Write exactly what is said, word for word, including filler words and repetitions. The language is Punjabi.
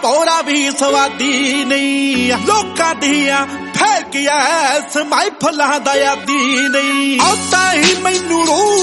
ਭੋਰਾ ਵੀ ਸਵਾਦੀ ਨਹੀਂ ਲੋਕਾਂ ਦੀਆਂ ਫੇਕ ਐਸ ਮਾਈ ਫੁੱਲਾਂ ਦਾ ਯਾਦੀ ਨਹੀਂ ਆਉਂਦਾ ਹੀ ਮੈਨੂੰ ਰੂ